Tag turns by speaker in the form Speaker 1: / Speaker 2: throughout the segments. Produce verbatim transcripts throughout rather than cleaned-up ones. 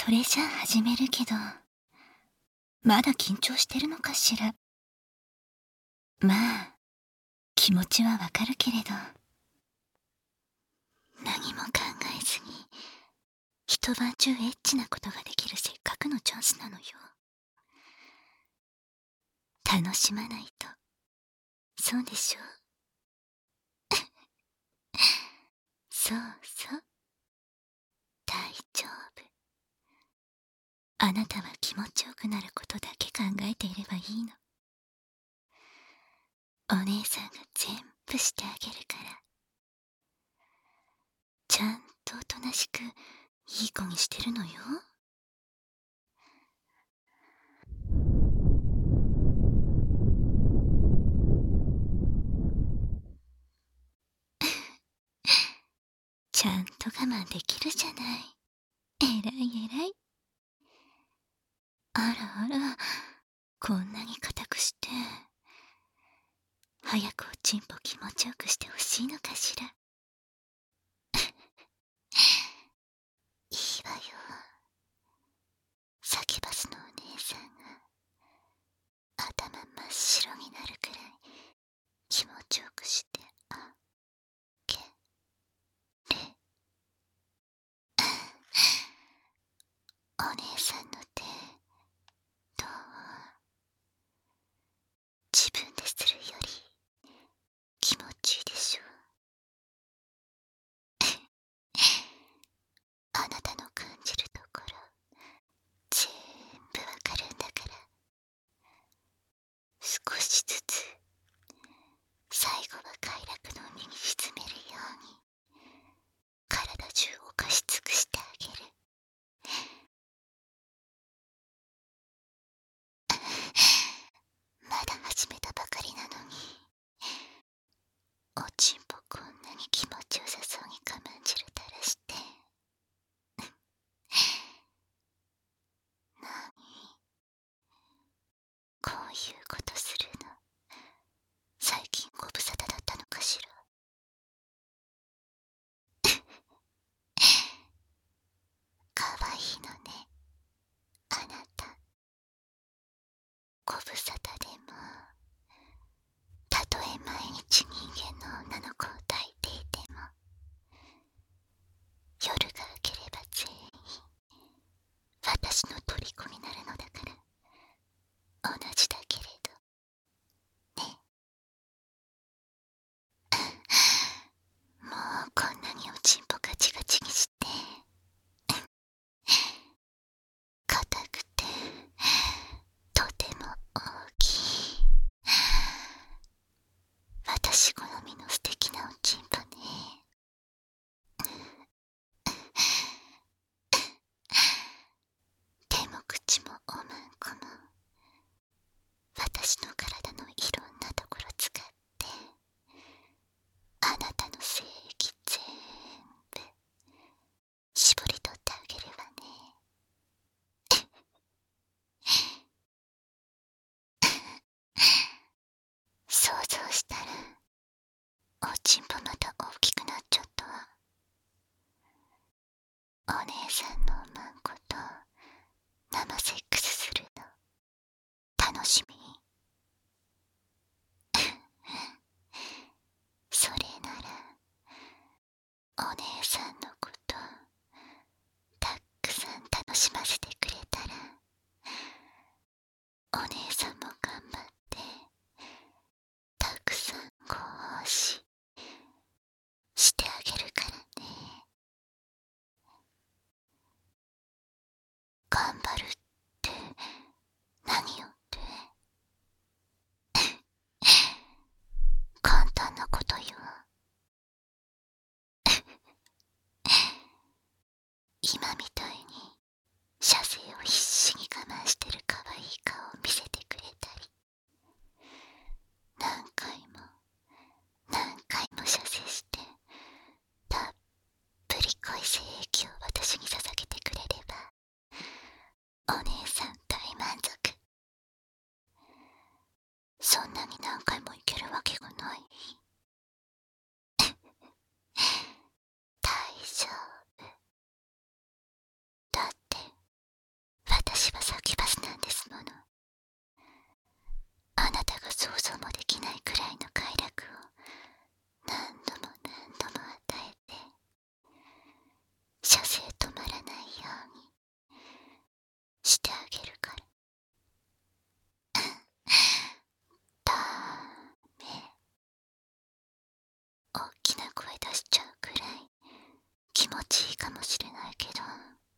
Speaker 1: それじゃあ始めるけど、まだ緊張してるのかしら。まあ、気持ちはわかるけれど。何も考えずに、一晩中エッチなことができるせっかくのチャンスなのよ。楽しまないと。そうでしょ。そうそう。大丈夫。あなたは気持ちよくなることだけ考えていればいいの。お姉さんが全部してあげるから。ちゃんとおとなしくいい子にしてるのよ。ちゃんと我慢できるじゃない。えらいえらい。あらあら、こんなに固くして。早くおちんぽ気持ちよくしてほしいのかしら。いいわよ。サキバスのお姉さんが頭真っ白になるくらい気持ちよくしてあげる。お姉さんの手どう？自分でするより気持ちいいでしょ。あなたの感じるところ全部わかるんだから。少しずつ最後は快楽の海に沈めるように体中を貸し尽くしてあげる。まだ始めたばかりなのにおちんぽこんなに気持ちよさそうに我慢汁垂らしてなにこういうことするの最近ご無沙汰だったのかしら。かわいいのねあなた。ご無沙汰でもたとえ毎日人間の女の子を抱いていても夜が明ければ全員私の虜になるのだから同じだけれどね。もうこんなにおちんぽガチガチにして硬くてとても大きい私好みの素敵なおちんぽね。手も口もおまんこも私の体のいろんなところ使ってあなたの精液全部絞り取ってあげるわね。想像したらおちんぽまた大きくなっちゃったわ。お姉さんのおまんこと生セックスするの楽しみ。それならお姉さんのことたっくさん楽しませてくれたらお姉さんも頑張ってたくさんご奉仕してあげるからね。頑張るって何よって簡単なことよ。今みたいに射精を必死に我慢してる可愛い顔を見せてくれたり何回も何回も射精してたっぷり濃い精液を私に捧げてくれればお姉さん大満足。そんなに何回もいけるわけがない。大丈夫だって気持ちいいかもしれないけど、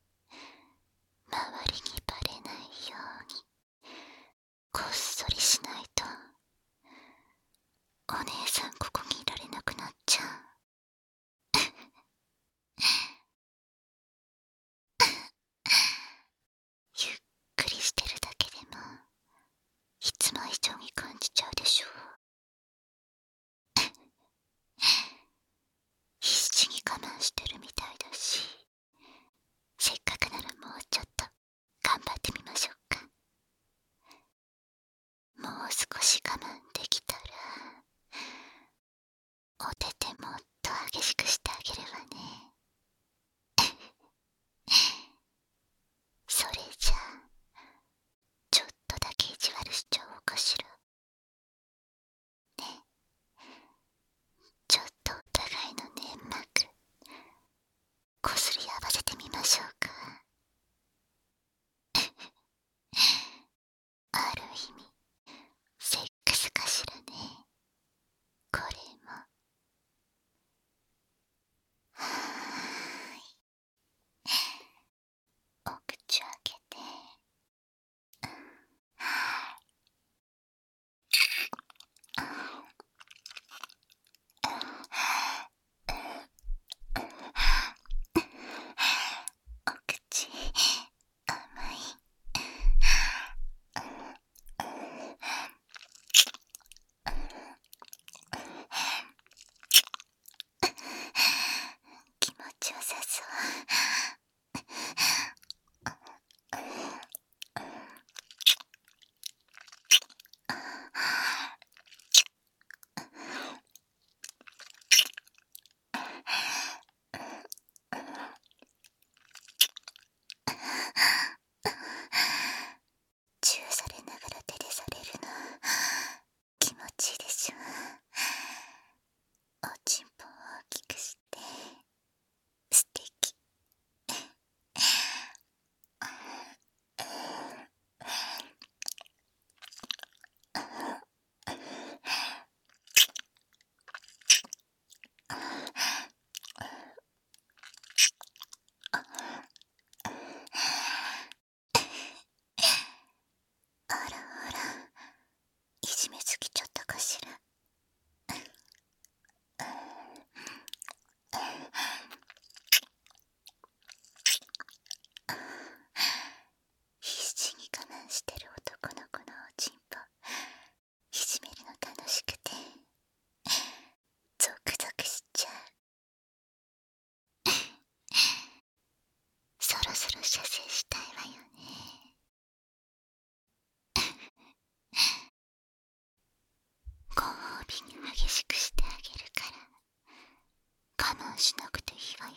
Speaker 1: 周りにバレないようにこっそりしないとお姉さんここにいられなくなっちゃう。ゆっくりしてるだけでもいつも以上に感じちゃうでしょ。必死に我慢してるみたいだし、せっかくならもうちょっと頑張ってみましょうか。もう少し我慢できたらお手手もっと激しくしてあげるわね。それじゃあちょっとだけ意地悪しちゃおうかしらね。ちょっとお互いの粘膜こすり合わせてみましょうか。ある意味セックスかしらね、これも。はーい、お口開けて、お口甘い。気持ちよさそう。チューされながら手でされるの気持ちいいでしょ。おちんぽを大きくして素敵。あらあら、いじめすぎちゃったかしら。必死に我慢してる男の子のおちんぽいじめるの楽しくてゾクゾクしちゃう。そろそろ射精したいわよね。ご褒美に激しくしてあげるから我慢しなくていいわよ。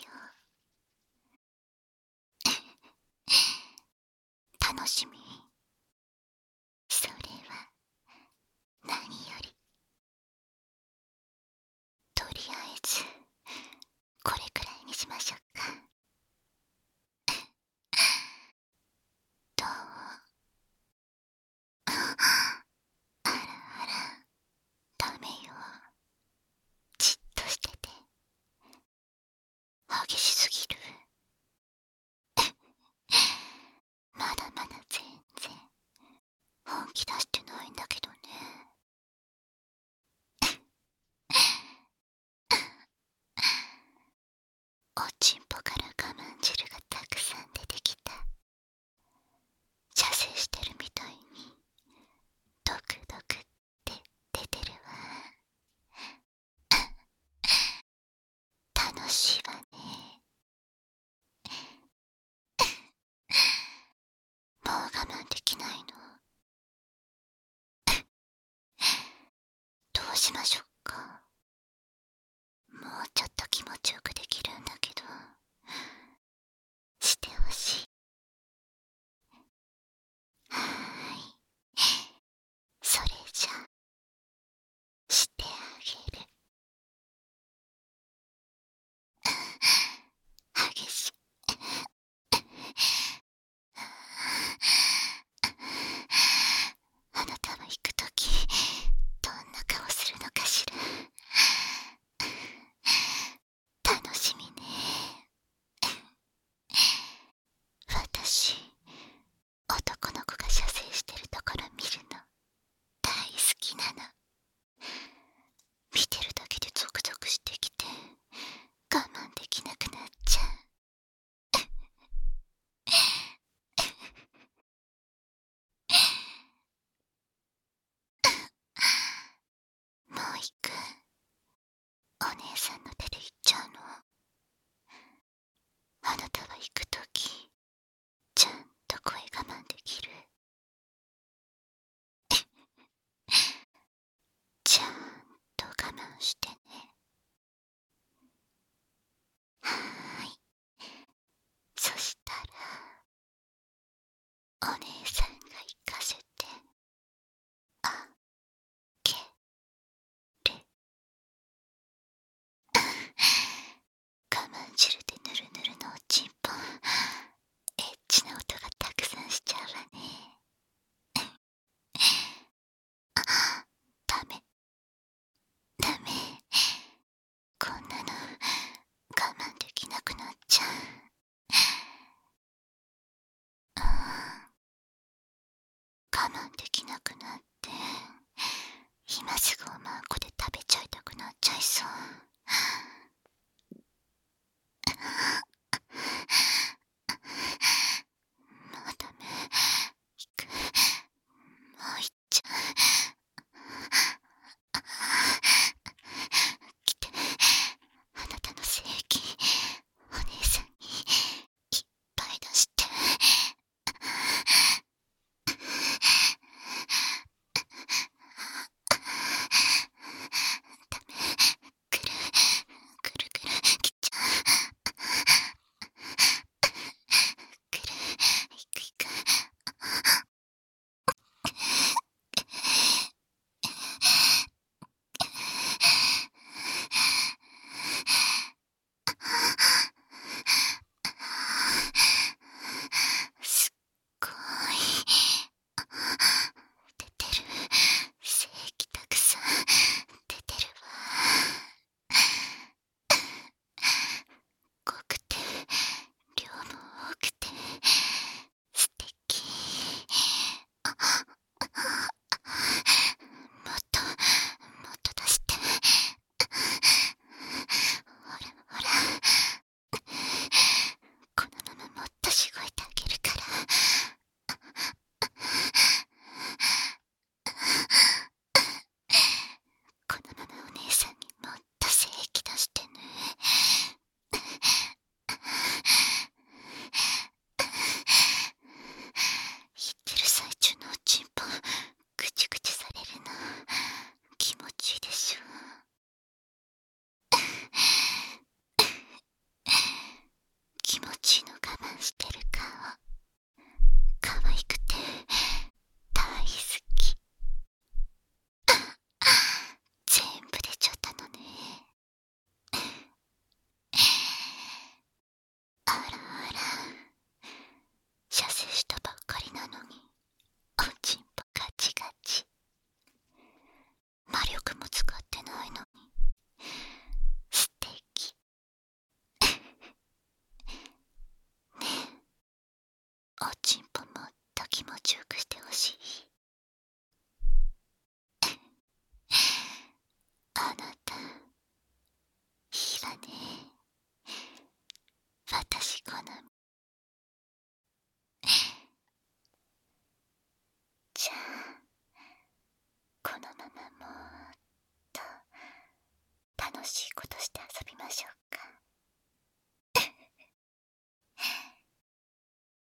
Speaker 1: 楽しみ？それは何より。とりあえずこれくらいにしましょうか。どう？あらあら、ダメよ。じっとしてて。激しすぎる。まだまだ全然本気出してないんだけどね。おちんぽから我慢汁がたくさん出てきた。射精してるみたいにドクドクって出てるわ。楽しいわね。もう我慢できないの？どうしましょうか。もうちょっと気持ちよくできるんだけどしてほしい。はーい、それじゃしてあげる。激しい。あなたは行くときどんな顔するのかしら。楽しみね。 さんの手で行っちゃうの？あなたは行くときちゃんと声我慢できる？ちゃんと我慢してね。はーい。そしたらお姉さんが行かせてあげる。我慢汁でぬるぬるのおちんぽん、エッチな音がたくさんしちゃうわね。あ、ダメダメ、こんなの我慢できなくなっちゃう。うん、我慢できなくなって今すぐおまんこで食べちゃいたくなっちゃいそう。もうダメ、行く、もう行っちゃう。来て、あなたの精液お姉さんにいっぱい出して。ダメ、くるくるくる来ちゃう。くる、いくいく。すっごい出てる、精液たくさん出てるわ。濃くて量も多くて素敵。もっともっと出して。ほらほら、このままもっとしごいてあげるから。このままお姉さんにもっと精液出してね。言ってる最中のおちんぽぐちゅぐちゅされるの気持ちいいでしょ。気持ちいいの我慢してる顔可愛くて大好き。全部出ちゃったのね。あらあら、射精したばっかりなのにおちんぽガチガチ。魔力も使ってないのに素敵。ねえ、おちんぽもっと気持ちよくしてほしい。あなたいいわね。私好み。じゃあこのままもっと楽しいこと